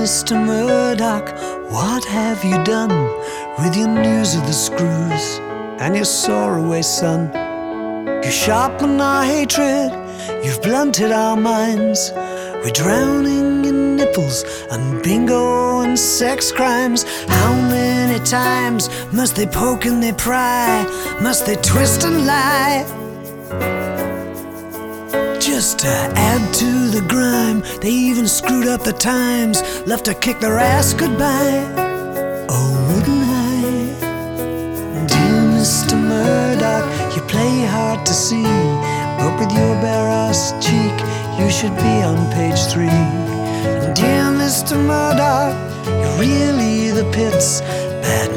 Mr. Murdoch, what have you done with your news of the screws and your soreaway son? You sharpen our hatred, you've blunted our minds. We're drowning in nipples and bingo and sex crimes. How many times must they poke and they pry? Must they twist and lie? Just to add to the grime, they even screwed up the times, left to kick their ass goodbye. Oh, wouldn't I? Dear Mr. Murdoch, you play hard to see, but with your bare-ass cheek, you should be on page 3. And dear Mr. Murdoch, you're really the pits. Bad